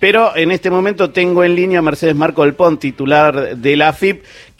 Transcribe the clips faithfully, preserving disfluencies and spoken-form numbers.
pero en este momento tengo en línea a Mercedes Marco del Pont, titular de la A F I P,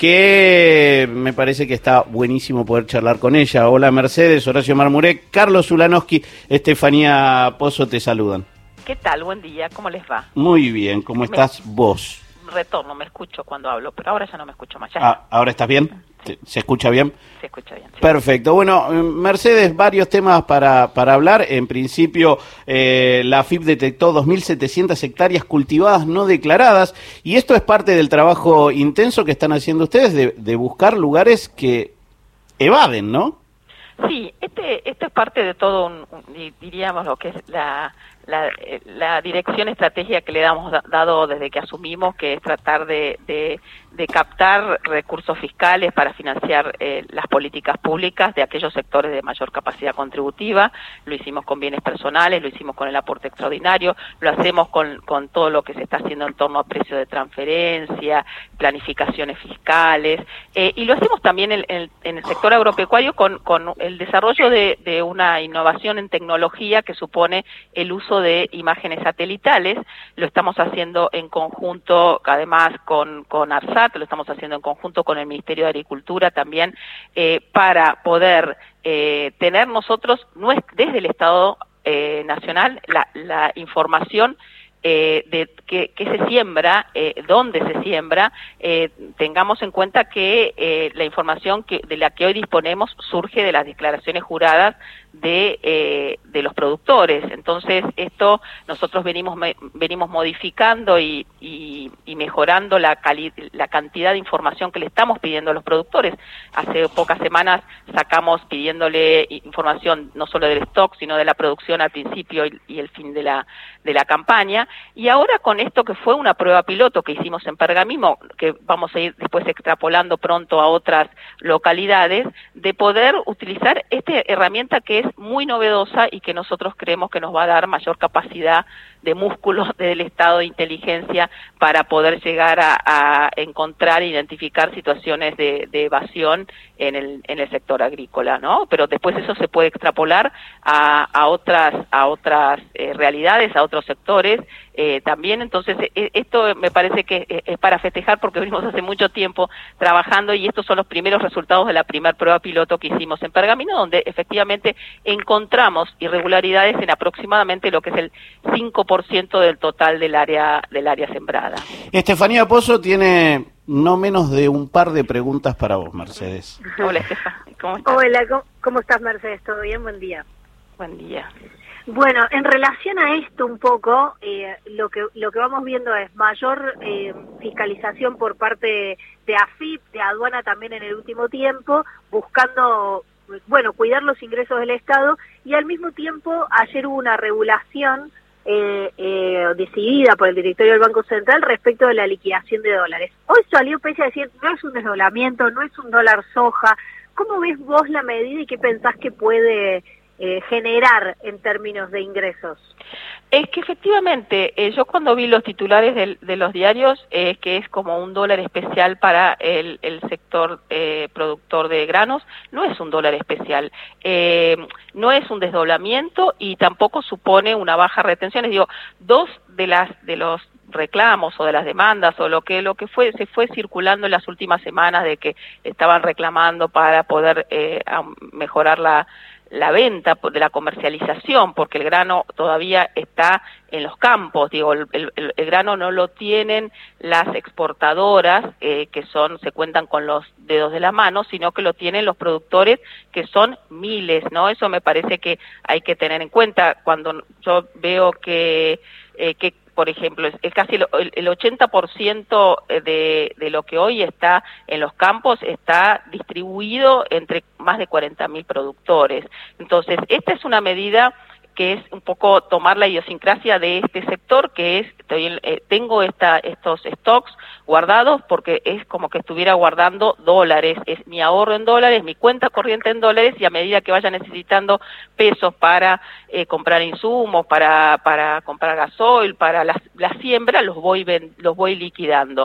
que me parece que está buenísimo poder charlar con ella. Hola Mercedes, Horacio Marmurek, Carlos Ulanowski, Estefanía Pozo te saludan. ¿Qué tal? Buen día, ¿cómo les va? Muy bien, ¿cómo me... estás vos? Retorno, me escucho cuando hablo, pero ahora ya no me escucho más. Ya ah, ¿Ahora estás bien? Sí. ¿Se escucha bien? Se escucha bien, sí. Perfecto. Bueno, Mercedes, varios temas para, para hablar. En principio, eh, la A F I P detectó dos mil setecientas hectáreas cultivadas no declaradas, y esto es parte del trabajo intenso que están haciendo ustedes de, de buscar lugares que evaden, ¿no? Sí, este, esto es parte de todo, un, un, diríamos, lo que es la... La, la dirección estratégica que le hemos dado desde que asumimos, que es tratar de, de, de captar recursos fiscales para financiar eh, las políticas públicas de aquellos sectores de mayor capacidad contributiva. Lo hicimos con bienes personales, lo hicimos con el aporte extraordinario, lo hacemos con, con todo lo que se está haciendo en torno a precio de transferencia, planificaciones fiscales, eh, y lo hacemos también en, en, en el sector agropecuario con, con el desarrollo de, de una innovación en tecnología que supone el uso de imágenes satelitales. Lo estamos haciendo en conjunto, además, con, con ARSAT, lo estamos haciendo en conjunto con el Ministerio de Agricultura también, eh, para poder eh, tener nosotros, desde el Estado eh, Nacional, la, la información Eh, de que, que se siembra, eh, dónde se siembra, eh, tengamos en cuenta que eh, la información que de la que hoy disponemos surge de las declaraciones juradas de eh, de los productores. Entonces esto nosotros venimos me, venimos modificando y, y, y mejorando la cali la cantidad de información que le estamos pidiendo a los productores. Hace pocas semanas sacamos pidiéndole información no solo del stock, sino de la producción al principio y, y el fin de la de la campaña. Y ahora con esto que fue una prueba piloto que hicimos en Pergamino, que vamos a ir después extrapolando pronto a otras localidades, de poder utilizar esta herramienta que es muy novedosa y que nosotros creemos que nos va a dar mayor capacidad de músculo del estado de inteligencia para poder llegar a, a encontrar e identificar situaciones de, de evasión en el, en el sector agrícola, ¿no? Pero después eso se puede extrapolar a, a otras, a otras eh, realidades, a otros sectores eh, también. Entonces eh, esto me parece que es, es para festejar porque venimos hace mucho tiempo trabajando y estos son los primeros resultados de la primer prueba piloto que hicimos en Pergamino, donde efectivamente encontramos irregularidades en aproximadamente lo que es el cinco por ciento del total del área del área sembrada. Estefanía Pozo tiene no menos de un par de preguntas para vos, Mercedes. Hola, Estefanía, ¿cómo estás? Hola, ¿cómo estás, Mercedes? ¿Todo bien? Buen día. Buen día. Bueno, en relación a esto un poco, eh, lo que lo que vamos viendo es mayor eh, fiscalización por parte de A F I P, de aduana también en el último tiempo, buscando, bueno, cuidar los ingresos del Estado, y al mismo tiempo ayer hubo una regulación eh, eh, decidida por el directorio del Banco Central respecto de la liquidación de dólares. Hoy salió pese a decir, no es un desdoblamiento, no es un dólar soja. ¿Cómo ves vos la medida y qué pensás que puede Eh, generar en términos de ingresos? Es que efectivamente, eh, yo cuando vi los titulares de, de los diarios, es eh, que es como un dólar especial para el, el sector eh, productor de granos, no es un dólar especial, eh, no es un desdoblamiento y tampoco supone una baja retención. Digo, dos de las de los reclamos o de las demandas o lo que lo que fue se fue circulando en las últimas semanas de que estaban reclamando para poder eh, mejorar la la venta de la comercialización, porque el grano todavía está en los campos, digo, el, el, el grano no lo tienen las exportadoras, eh, que son, se cuentan con los dedos de la mano, sino que lo tienen los productores, que son miles, ¿no? Eso me parece que hay que tener en cuenta cuando yo veo que, eh, que por ejemplo, es, es casi el, el ochenta por ciento de, de lo que hoy está en los campos está distribuido entre más de cuarenta mil productores. Entonces, esta es una medida que es un poco tomar la idiosincrasia de este sector, que es, estoy, eh, tengo esta, estos stocks guardados porque es como que estuviera guardando dólares, es mi ahorro en dólares, mi cuenta corriente en dólares, y a medida que vaya necesitando pesos para eh, comprar insumos, para para comprar gasoil, para la, la siembra, los voy ven, los voy liquidando.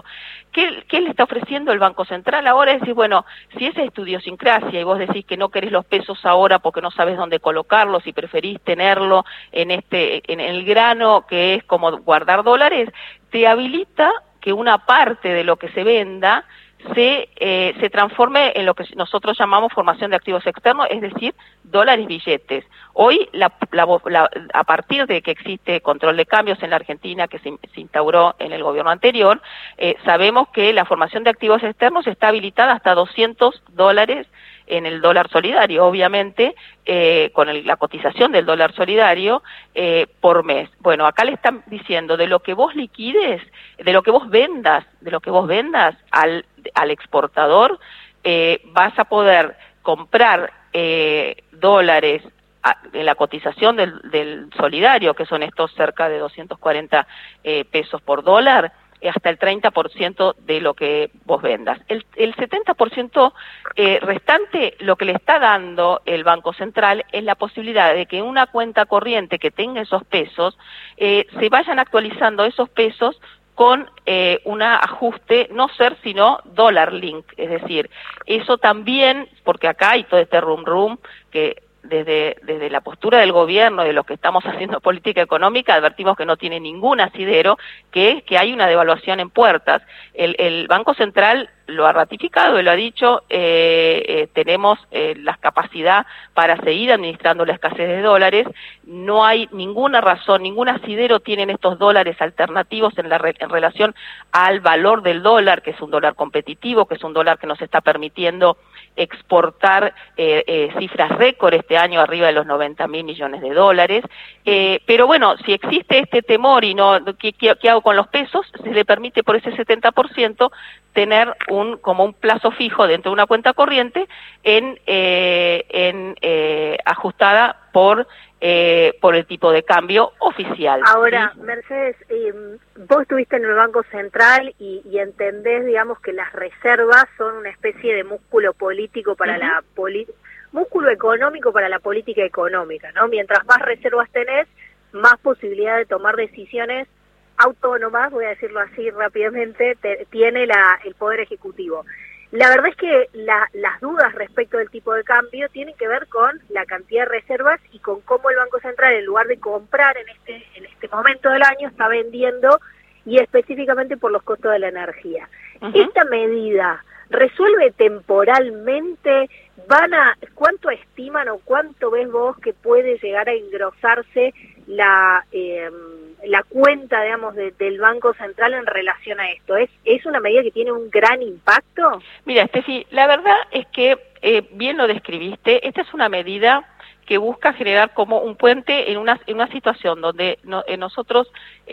¿qué, ¿qué le está ofreciendo el Banco Central ahora? Es decir, bueno, si esa es tu idiosincrasia y vos decís que no querés los pesos ahora porque no sabes dónde colocarlos y preferís tenerlo en este, en el grano que es como guardar dólares, te habilita que una parte de lo que se venda se eh, se transforme en lo que nosotros llamamos formación de activos externos, es decir, dólares billetes. Hoy, la, la, la, a partir de que existe control de cambios en la Argentina, que se, se instauró en el gobierno anterior, eh, sabemos que la formación de activos externos está habilitada hasta doscientos dólares en el dólar solidario, obviamente, eh, con el, la cotización del dólar solidario eh, por mes. Bueno, acá le están diciendo de lo que vos liquides, de lo que vos vendas, de lo que vos vendas al, al exportador, eh, vas a poder comprar eh, dólares a, en la cotización del, del solidario, que son estos cerca de doscientos cuarenta eh, pesos por dólar, hasta el treinta por ciento de lo que vos vendas. El, el setenta por ciento eh, restante, lo que le está dando el Banco Central es la posibilidad de que en una cuenta corriente que tenga esos pesos, eh, se vayan actualizando esos pesos con eh, un ajuste, no ser sino dólar link, es decir, eso también, porque acá hay todo este rum rum que Desde, desde la postura del gobierno, de los que estamos haciendo política económica, advertimos que no tiene ningún asidero, que es que hay una devaluación en puertas. El, el Banco Central lo ha ratificado y lo ha dicho, eh, eh, tenemos eh, la capacidad para seguir administrando la escasez de dólares, no hay ninguna razón, ningún asidero tienen estos dólares alternativos en, la re, en relación al valor del dólar, que es un dólar competitivo, que es un dólar que nos está permitiendo exportar eh, eh, cifras récord este año arriba de los noventa mil millones de dólares, eh, pero bueno, si existe este temor y no, ¿qué, qué, qué hago con los pesos? Se le permite por ese setenta por ciento tener un como un plazo fijo dentro de una cuenta corriente en, eh, en eh, ajustada por eh, por el tipo de cambio oficial. Ahora, ¿sí? Mercedes, eh, vos estuviste en el Banco Central y, y entendés, digamos, que las reservas son una especie de músculo político para uh-huh. la poli- músculo económico para la política económica, ¿no? Mientras más reservas tenés, más posibilidad de tomar decisiones autónomas, voy a decirlo así rápidamente, te, tiene la, el Poder Ejecutivo. La verdad es que la, las dudas respecto del tipo de cambio tienen que ver con la cantidad de reservas y con cómo el Banco Central, en lugar de comprar en este, en este momento del año, está vendiendo, y específicamente por los costos de la energía. Uh-huh. Esta medida resuelve temporalmente, van a, ¿cuánto estiman o cuánto ves vos que puede llegar a engrosarse la eh, la cuenta, digamos, de, del Banco Central en relación a esto? ¿Es es una medida que tiene un gran impacto? Mira, Estefi, la verdad es que eh, bien lo describiste, esta es una medida que busca generar como un puente en una en una situación donde no, eh, nosotros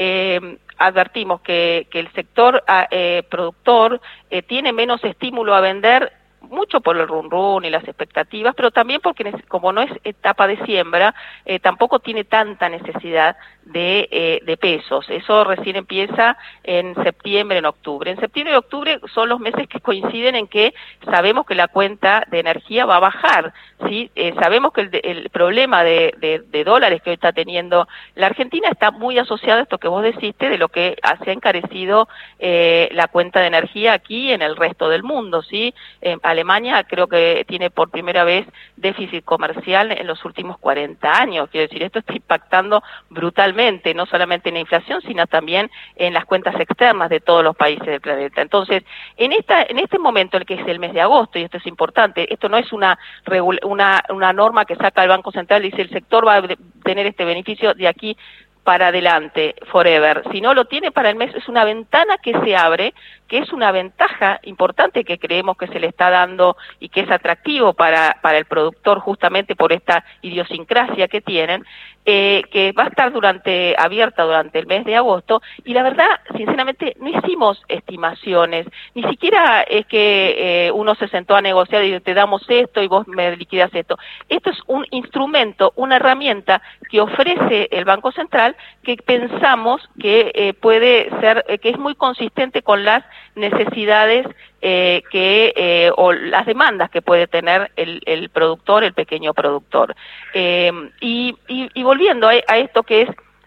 eh, advertimos que, que el sector eh, productor eh, tiene menos estímulo a vender, mucho por el run run y las expectativas, pero también porque como no es etapa de siembra, eh, tampoco tiene tanta necesidad de, eh, de pesos. Eso recién empieza en septiembre, en octubre. En septiembre y octubre son los meses que coinciden en que sabemos que la cuenta de energía va a bajar, ¿sí? Eh, sabemos que el, el problema de, de, de dólares que hoy está teniendo la Argentina está muy asociado a esto que vos deciste, de lo que se ha encarecido eh, la cuenta de energía aquí y en el resto del mundo, ¿sí? Eh, Alemania creo que tiene por primera vez déficit comercial en los últimos cuarenta años. Quiero decir, esto está impactando brutalmente, no solamente en la inflación, sino también en las cuentas externas de todos los países del planeta. Entonces, en esta en este momento, el que es el mes de agosto, y esto es importante, esto no es una una, una norma que saca el Banco Central y dice el sector va a tener este beneficio de aquí para adelante, forever. Si no lo tiene para el mes, es una ventana que se abre, que es una ventaja importante que creemos que se le está dando y que es atractivo para, para el productor justamente por esta idiosincrasia que tienen, eh, que va a estar durante abierta durante el mes de agosto, y la verdad, sinceramente, no hicimos estimaciones, ni siquiera es que eh, uno se sentó a negociar y te damos esto y vos me liquidas esto. Esto es un instrumento, una herramienta que ofrece el Banco Central, que pensamos que eh, puede ser, eh, que es muy consistente con las necesidades eh, que eh, o las demandas que puede tener el, el productor, el pequeño productor. Eh, y, y, y volviendo a, a esto que es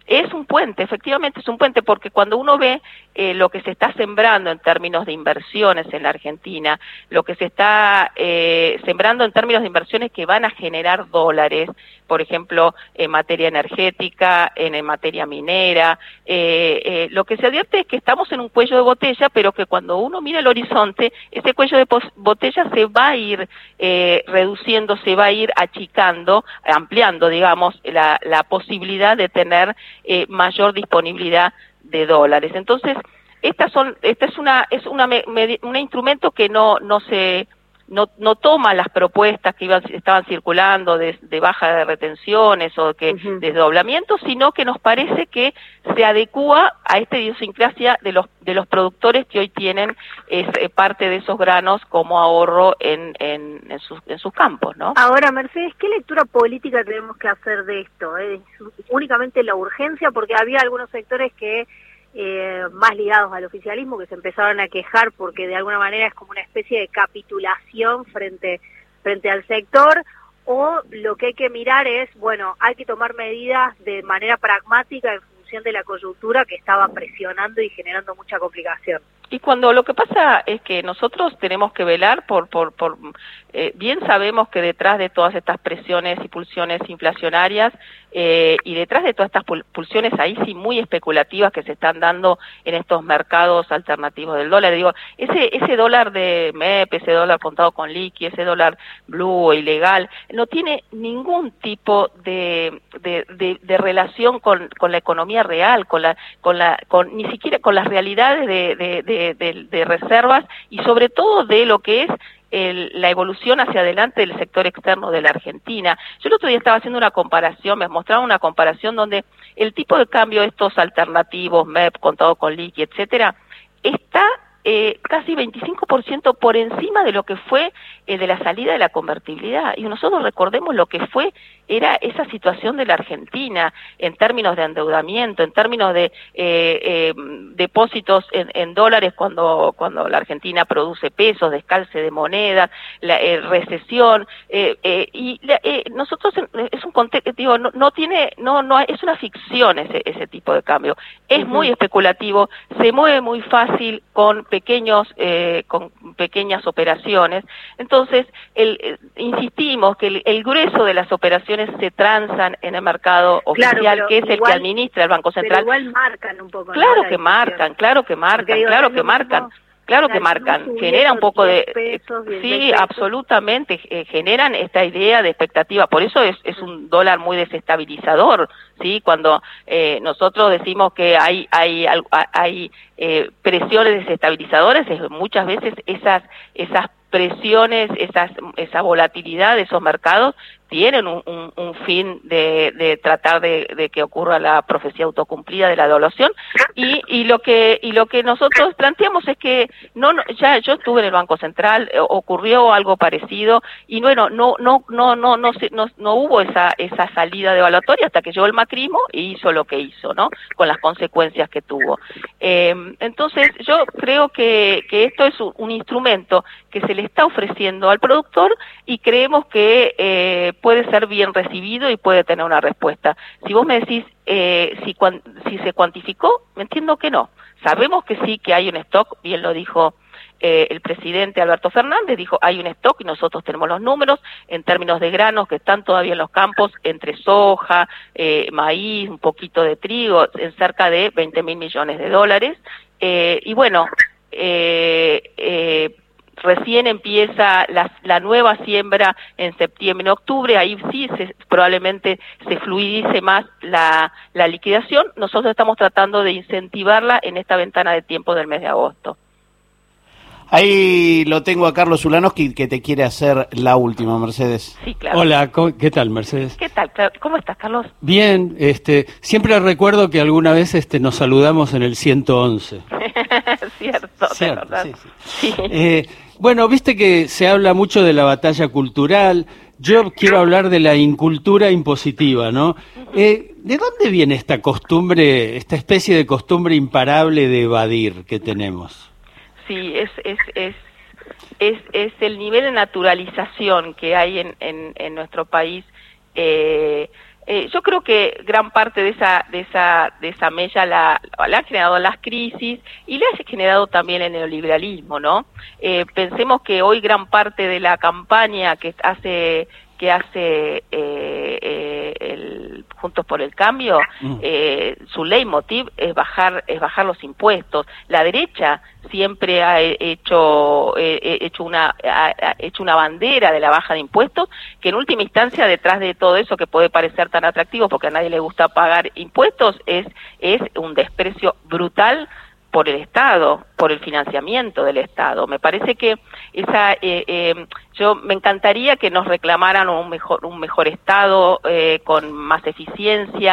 es un puente, efectivamente es un puente, porque cuando uno ve eh, lo que se está sembrando en términos de inversiones en la Argentina, lo que se está eh, sembrando en términos de inversiones que van a generar dólares, por ejemplo, en materia energética, en, en materia minera, eh, eh, lo que se advierte es que estamos en un cuello de botella, pero que cuando uno mira el horizonte, ese cuello de botella se va a ir eh, reduciendo, se va a ir achicando, ampliando, digamos, la, la posibilidad de tener eh, mayor disponibilidad de dólares. Entonces, estas son, esta es una, es una, me, un instrumento que no, no se No, no toma las propuestas que iban, estaban circulando de, de baja de retenciones o que uh-huh. desdoblamiento, sino que nos parece que se adecúa a esta idiosincrasia de los de los productores que hoy tienen es, eh, parte de esos granos como ahorro en, en, en, sus, en sus campos, ¿no? Ahora, Mercedes, ¿qué lectura política tenemos que hacer de esto? ¿Es únicamente la urgencia? Porque había algunos sectores que Eh, más ligados al oficialismo que se empezaron a quejar porque de alguna manera es como una especie de capitulación frente frente al sector, o lo que hay que mirar es, bueno, hay que tomar medidas de manera pragmática en función de la coyuntura que estaba presionando y generando mucha complicación. Y cuando lo que pasa es que nosotros tenemos que velar por, por, por eh, bien sabemos que detrás de todas estas presiones y pulsiones inflacionarias eh, y detrás de todas estas pulsiones ahí sí muy especulativas que se están dando en estos mercados alternativos del dólar, digo, ese ese dólar de M E P, ese dólar contado con liqui, ese dólar blue o ilegal, no tiene ningún tipo de de, de, de relación con, con la economía real, con la con la con ni siquiera con las realidades de, de, de De, de reservas y sobre todo de lo que es el, la evolución hacia adelante del sector externo de la Argentina. Yo el otro día estaba haciendo una comparación, me mostraba una comparación donde el tipo de cambio, estos alternativos, M E P, contado con liqui, etcétera, está eh, casi veinticinco por ciento por encima de lo que fue eh, de la salida de la convertibilidad. Y nosotros recordemos lo que fue, era esa situación de la Argentina en términos de endeudamiento, en términos de eh, eh, depósitos en, en dólares cuando cuando la Argentina produce pesos, descalce de moneda, la eh, recesión, eh, eh, y la, eh, nosotros es un contexto, digo, no, no tiene, no, no es una ficción ese, ese tipo de cambio, es uh-huh. muy especulativo, se mueve muy fácil con pequeños, eh, con pequeñas operaciones, entonces el, eh, insistimos que el, el grueso de las operaciones se transan en el mercado oficial, claro, que es igual, el que administra el Banco Central. Pero igual marcan un poco. Claro ¿no? que marcan, claro que marcan, digo, claro que marcan. Claro que marcan, genera un poco de... Pesos, sí, absolutamente, eh, generan esta idea de expectativa, por eso es, es un dólar muy desestabilizador, ¿sí? Cuando eh, nosotros decimos que hay hay hay eh, presiones desestabilizadoras, es, muchas veces esas esas presiones, esas esa volatilidad de esos mercados tienen un, un, un fin de, de tratar de, de que ocurra la profecía autocumplida de la devaluación, y, y lo que y lo que nosotros planteamos es que no, no ya yo estuve en el Banco Central, eh, ocurrió algo parecido y bueno, no no no no no no, no, no hubo esa esa salida devaluatoria hasta que llegó el macrismo y hizo lo que hizo, ¿no? Con las consecuencias que tuvo. Eh, entonces yo creo que que esto es un, un instrumento que se le está ofreciendo al productor y creemos que eh, puede ser bien recibido y puede tener una respuesta. Si vos me decís eh, si, cuan, si se cuantificó, entiendo que no. Sabemos que sí, que hay un stock, bien lo dijo eh, el presidente Alberto Fernández, dijo hay un stock y nosotros tenemos los números en términos de granos que están todavía en los campos, entre soja, eh, maíz, un poquito de trigo, en cerca de veinte mil millones de dólares. Eh, y bueno, eh, eh, recién empieza la, la nueva siembra en septiembre, en octubre, ahí sí se, probablemente se fluidice más la, la liquidación. Nosotros estamos tratando de incentivarla en esta ventana de tiempo del mes de agosto. Ahí lo tengo a Carlos Ulanowski, que te quiere hacer la última, Mercedes. Sí, claro. Hola, ¿qué tal, Mercedes? ¿Qué tal? ¿Cómo estás, Carlos? Bien, este, siempre recuerdo que alguna vez este, nos saludamos en el ciento once. Cierto, Cierto, verdad. Sí, sí. Sí. Eh, bueno, viste que se habla mucho de la batalla cultural. Yo quiero hablar de la incultura impositiva, ¿no? Uh-huh. Eh, ¿de dónde viene esta costumbre, esta especie de costumbre imparable de evadir que tenemos? Sí, es es es es, es el nivel de naturalización que hay en, en, en nuestro país, eh, Eh, yo creo que gran parte de esa de esa de esa mella la, la han generado las crisis y la ha generado también el neoliberalismo, ¿no? Eh, pensemos que hoy gran parte de la campaña que hace que hace eh, eh, el Juntos por el Cambio, eh, su leitmotiv es bajar es bajar los impuestos. La derecha siempre ha hecho eh, hecho una ha hecho una bandera de la baja de impuestos, que en última instancia detrás de todo eso que puede parecer tan atractivo porque a nadie le gusta pagar impuestos es es un desprecio brutal por el Estado, por el financiamiento del Estado. Me parece que esa, eh, eh, yo me encantaría que nos reclamaran un mejor, un mejor Estado eh, con más eficiencia,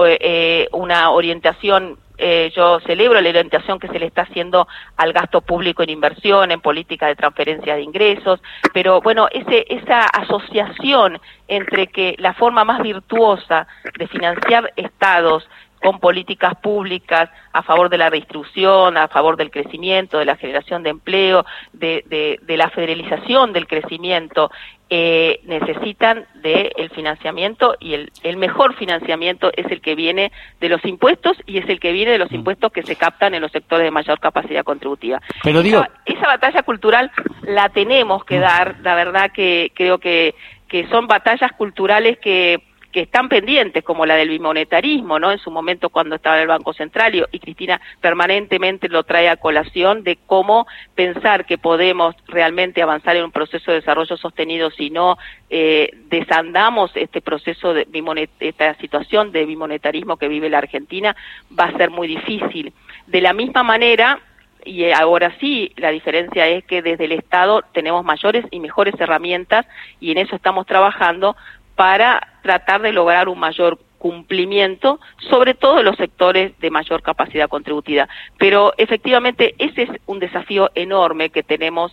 eh, una orientación. Eh, yo celebro la orientación que se le está haciendo al gasto público en inversión, en política de transferencia de ingresos, pero bueno, ese, esa asociación entre que la forma más virtuosa de financiar estados con políticas públicas a favor de la redistribución, a favor del crecimiento, de la generación de empleo, de, de, de la federalización del crecimiento, eh, necesitan del financiamiento y el, el mejor financiamiento es el que viene de los impuestos y es el que viene de los impuestos que se captan en los sectores de mayor capacidad contributiva. Pero digo, esa, esa batalla cultural la tenemos que dar, la verdad que creo que, que son batallas culturales que que están pendientes, como la del bimonetarismo, ¿no? En su momento cuando estaba en el Banco Central y, y Cristina permanentemente lo trae a colación de cómo pensar que podemos realmente avanzar en un proceso de desarrollo sostenido si no eh, desandamos este proceso de bimonet esta situación de bimonetarismo que vive la Argentina, va a ser muy difícil. De la misma manera, y ahora sí, la diferencia es que desde el Estado tenemos mayores y mejores herramientas y en eso estamos trabajando para tratar de lograr un mayor cumplimiento, sobre todo en los sectores de mayor capacidad contributiva. Pero efectivamente ese es un desafío enorme que tenemos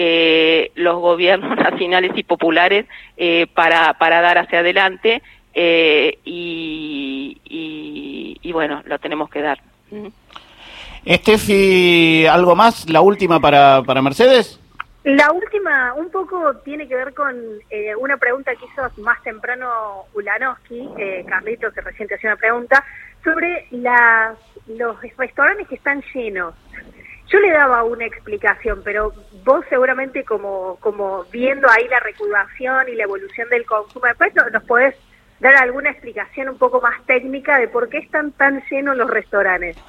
eh, los gobiernos nacionales y populares eh, para, para dar hacia adelante eh, y, y, y bueno, lo tenemos que dar. Estefi, ¿algo más? ¿La última para, para Mercedes? La última, un poco tiene que ver con eh, una pregunta que hizo más temprano Ulanowski, eh, Carlitos, que recién te hacía una pregunta, sobre las, los restaurantes que están llenos. Yo le daba una explicación, pero vos seguramente como, como viendo ahí la recaudación y la evolución del consumo, después nos podés dar alguna explicación un poco más técnica de por qué están tan llenos los restaurantes.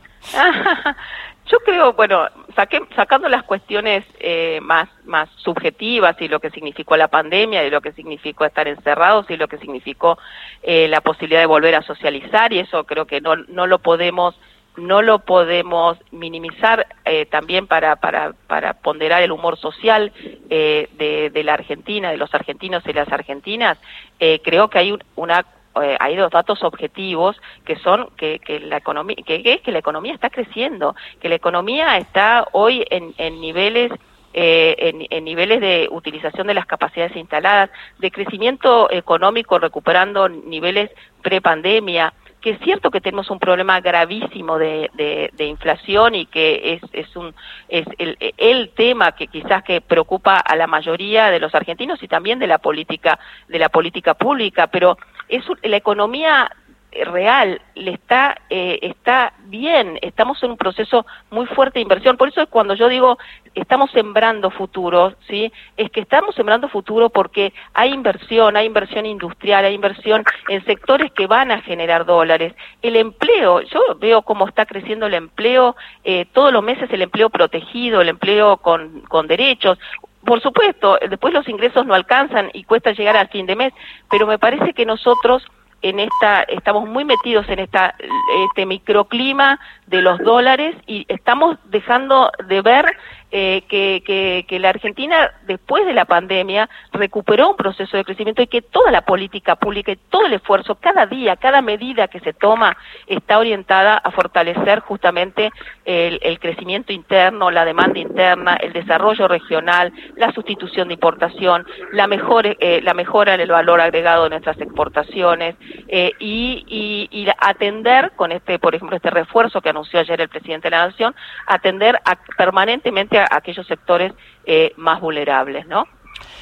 Yo creo, bueno, saqué, sacando las cuestiones eh, más más subjetivas y lo que significó la pandemia y lo que significó estar encerrados y lo que significó eh, la posibilidad de volver a socializar, y eso creo que no no lo podemos no lo podemos minimizar eh, también para para para ponderar el humor social eh, de, de la Argentina, de los argentinos y las argentinas. Eh, creo que hay un, una Eh, hay dos datos objetivos que son que, que la economía que, que es que la economía está creciendo, que la economía está hoy en, en niveles eh, en, en niveles de utilización de las capacidades instaladas, de crecimiento económico recuperando niveles prepandemia, que es cierto que tenemos un problema gravísimo de, de, de inflación y que es, es un es el, el tema que quizás que preocupa a la mayoría de los argentinos y también de la política de la política pública, pero es la economía real le está eh, está bien, estamos en un proceso muy fuerte de inversión, por eso es cuando yo digo estamos sembrando futuro, ¿sí? Es que estamos sembrando futuro porque hay inversión, hay inversión industrial, hay inversión en sectores que van a generar dólares. El empleo, yo veo cómo está creciendo el empleo, eh, todos los meses el empleo protegido, el empleo con, con derechos. Por supuesto, después los ingresos no alcanzan y cuesta llegar al fin de mes, pero me parece que nosotros en esta estamos muy metidos en esta este microclima de los dólares y estamos dejando de ver eh, que, que, que la Argentina después de la pandemia recuperó un proceso de crecimiento y que toda la política pública y todo el esfuerzo, cada día, cada medida que se toma está orientada a fortalecer justamente el, el crecimiento interno, la demanda interna, el desarrollo regional, la sustitución de importación, la mejor eh, la mejora en el valor agregado de nuestras exportaciones eh, y, y, y atender con este, por ejemplo, este refuerzo que anunció ayer el presidente de la Nación, atender a, permanentemente a aquellos sectores eh, más vulnerables, ¿no?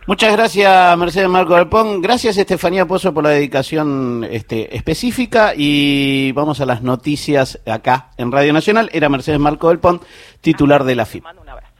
Muchas gracias, Mercedes Marco del Pon. Gracias, Estefanía Pozo, por la dedicación este, específica. Y vamos a las noticias acá en Radio Nacional. Era Mercedes Marco del Pon, titular de la F I P.